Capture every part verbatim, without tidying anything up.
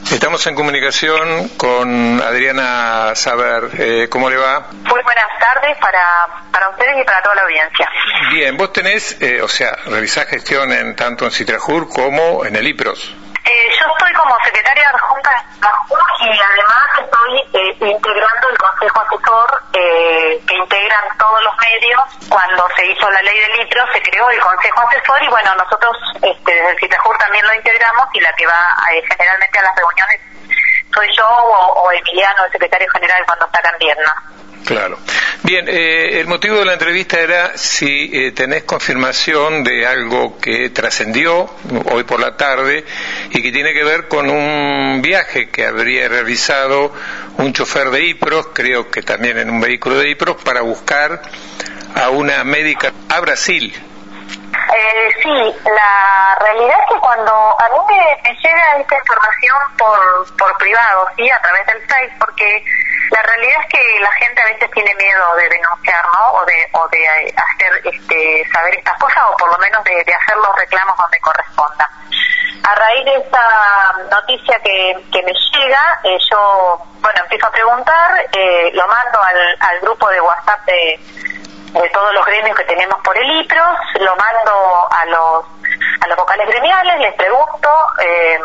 Estamos en comunicación con Adriana Saber. Eh, ¿Cómo le va? Muy buenas tardes para, para ustedes y para toda la audiencia. Bien, vos tenés, eh, o sea, realizás gestión en tanto en Citrajur como en el IPROS. Eh, yo estoy como secretaria adjunta de Citrajur y además estoy eh, integrando el Consejo Asesor eh, que integran todos los medios. Cuando se hizo la ley del IPROS se creó el Consejo Asesor y bueno, nosotros este, desde el Citrajur también lo integramos y la que va eh, generalmente a las reuniones soy yo o, o Emiliano, el secretario general, cuando está acá en Vierna. Claro. Bien, eh, el motivo de la entrevista era si eh, tenés confirmación de algo que trascendió hoy por la tarde y que tiene que ver con un viaje que habría realizado un chofer de IPROS, creo que también en un vehículo de IPROS, para buscar a una médica a Brasil. Eh, sí, la realidad es que cuando a mí me, me llega esta información por, por privado, sí, a través del Face, porque la realidad es que la gente a veces tiene miedo de denunciar, ¿no? O de, o de hacer, este, saber estas cosas, o por lo menos de, de hacer los reclamos donde corresponda. A raíz de esta noticia que, que me llega, eh, yo, bueno, empiezo a preguntar, eh, lo mando al, al grupo de WhatsApp de, de todos los gremios que tenemos por el IPROS, lo mando a los, a los vocales gremiales, les pregunto, eh,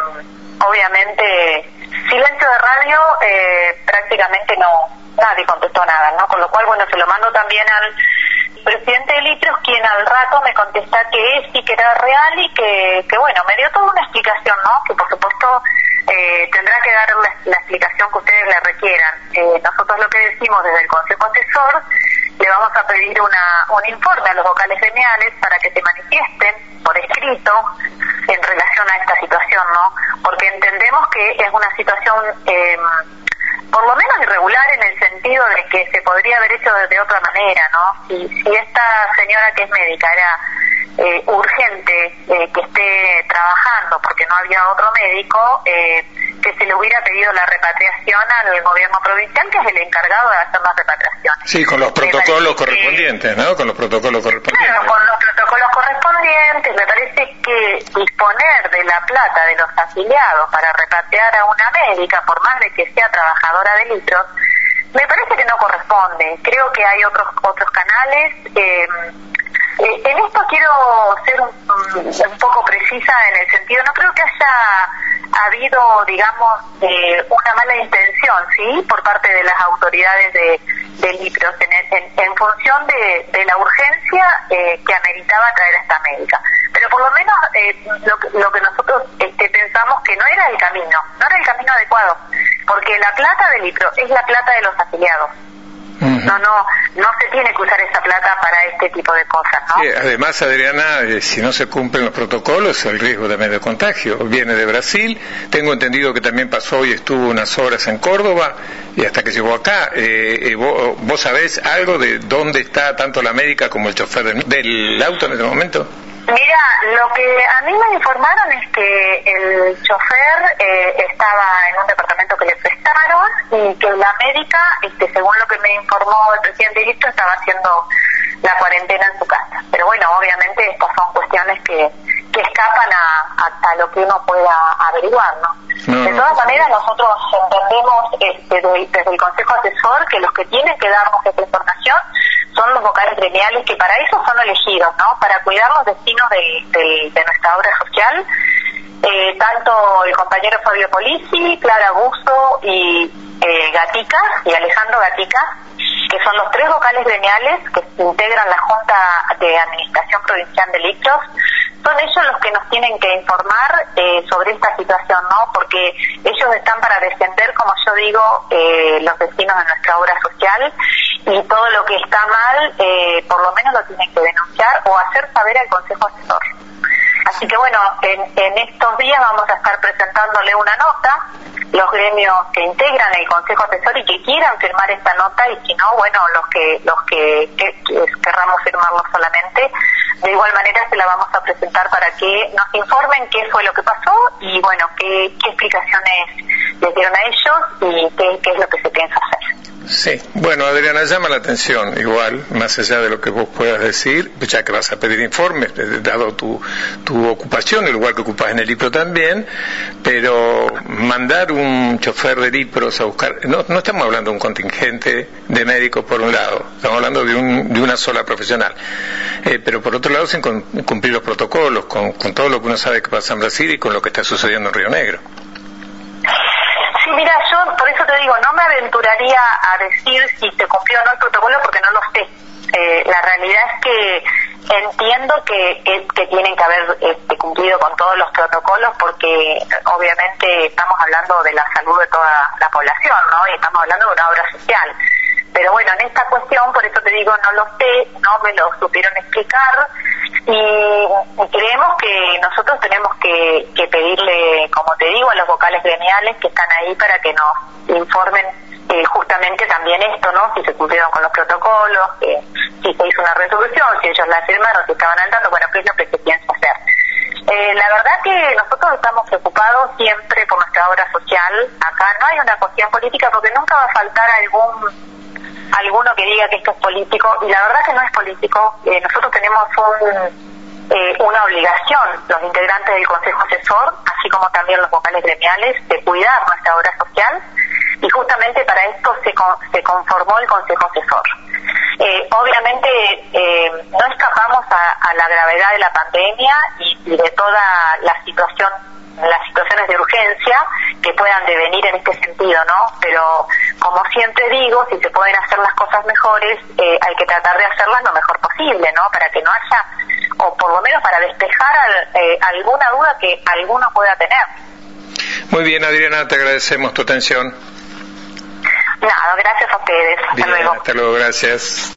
obviamente, silencio de radio, eh, prácticamente no, nadie contestó nada, ¿no? Con lo cual, bueno, se lo mando también al presidente del IPROS, quien al rato me contesta que sí, que era real y que, que bueno, me dio toda una explicación, ¿no? Que por supuesto eh, tendrá que dar la, la explicación que ustedes le requieran. Eh, nosotros lo que decimos desde el Consejo Asesor, le vamos a pedir una, un informe a los vocales gremiales para que se manifiesten por escrito en relación a esta situación, ¿no? Porque entendemos que es una situación eh, por lo menos irregular en el sentido de que se podría haber hecho de, de otra manera, ¿no? Si, si esta señora que es médica era eh, urgente eh, que esté trabajando porque no había otro médico, eh, que se le hubiera pedido la repatriación al gobierno provincial, que es el encargado de hacer las repatriaciones. Sí, con los protocolos correspondientes, ¿no? Con los protocolos correspondientes. Claro, con los protocolos correspondientes. Me parece que disponer de la plata de los afiliados para repatriar a una médica, por más de que sea trabajadora del IPROS, me parece que no corresponde. Creo que hay otros otros canales. Eh, eh, en esto quiero ser un, un poco precisa en el sentido, no creo que haya habido, digamos, eh, una mala intención, ¿sí?, por parte de las autoridades de, del IPROS en, en, en función de, de la urgencia eh, que ameritaba traer a esta médica. Pero por lo menos eh, lo, lo que nosotros este, pensamos que no era el camino, no era el camino adecuado, porque la plata del IPROS es la plata de los afiliados. No, no, no se tiene que usar esa plata para este tipo de cosas, ¿no? Sí, además, Adriana, eh, si no se cumplen los protocolos, el riesgo también de contagio. Viene de Brasil, tengo entendido que también pasó y estuvo unas horas en Córdoba, y hasta que llegó acá. Eh, eh, vos, ¿Vos sabés algo de dónde está tanto la médica como el chofer del, del auto en este momento? Mira, lo que a mí me informaron es que el chofer eh, estaba en un departamento que le prestaron y que la médica, este, según lo que me informó el presidente Listo, estaba haciendo la cuarentena en su casa. Pero bueno, obviamente estas son cuestiones que, que escapan a, a, a lo que uno pueda averiguar, ¿no? No. De todas maneras, nosotros entendemos este, de, desde el Consejo Asesor que los que tienen que darnos esta información son los vocales gremiales, que para eso son elegidos, ¿no? Para cuidar los destinos de, de, de nuestra obra social. Eh, tanto el compañero Fabio Polisi, Clara Busto y eh, Gatica, y Alejandro Gatica, que son los tres vocales gremiales que integran la Junta de Administración Provincial del IPROS, son ellos los que nos tienen que informar eh, sobre esta situación, ¿no? Porque ellos están para defender, como yo digo, eh, los destinos de nuestra obra social, y todo lo que está mal, eh, por lo menos lo tienen que denunciar o hacer saber al Consejo Asesor. Así que bueno, en, en estos días vamos a estar presentándole una nota, los gremios que integran el Consejo Asesor y que quieran firmar esta nota, y si no, bueno, los que los que, que, que querramos firmarlo solamente, de igual manera se la vamos a presentar para que nos informen qué fue lo que pasó y bueno, qué, qué explicaciones les dieron a ellos y qué, qué es lo que se piensa hacer. Sí, bueno, Adriana, llama la atención, igual, más allá de lo que vos puedas decir, ya que vas a pedir informes, dado tu, tu ocupación, el lugar que ocupas en el IPRO también, pero mandar un chofer de IPROS a buscar, no, no estamos hablando de un contingente de médicos por un lado, estamos hablando de, un, de una sola profesional, eh, pero por otro lado sin con, cumplir los protocolos, con, con todo lo que uno sabe que pasa en Brasil y con lo que está sucediendo en Río Negro. Sí, mira, yo por eso te digo, no me aventuraría a decir si se cumplió o no el protocolo porque no lo sé. Eh, la realidad es que entiendo que, que, que tienen que haber este, cumplido con todos los protocolos porque obviamente estamos hablando de la salud de toda la población, ¿no? Y estamos hablando de una obra social. Pero bueno, en esta cuestión, por eso te digo, no lo sé, no me lo supieron explicar y, y creemos que nosotros tenemos que, que pedirle, como te digo, a los vocales gremiales que están ahí para que nos informen eh, justamente también esto, ¿no? Si se cumplieron con los protocolos, eh, si se hizo una resolución, si ellos la firmaron, si estaban al tanto, bueno, qué es lo que se piensa hacer. Eh, la verdad que nosotros estamos preocupados siempre por nuestra obra social. Acá no hay una cuestión política porque nunca va a faltar algún alguno que diga que esto es político, y la verdad que no es político. Eh, nosotros tenemos un, eh, una obligación, los integrantes del Consejo Asesor, así como también los vocales gremiales, de cuidar nuestra obra social, y justamente para esto se, con, se conformó el Consejo Asesor. Eh, obviamente eh, no escapamos a, a la gravedad de la pandemia y, y de toda la situación, las situaciones de urgencia que puedan devenir en este sentido, ¿no? Pero como siempre digo, si se pueden hacer las cosas mejores, eh, hay que tratar de hacerlas lo mejor posible, ¿no? Para que no haya, o por lo menos para despejar al, eh, alguna duda que alguno pueda tener. Muy bien, Adriana, te agradecemos tu atención. Nada, gracias a ustedes. Hasta Bien, luego. Hasta luego, gracias.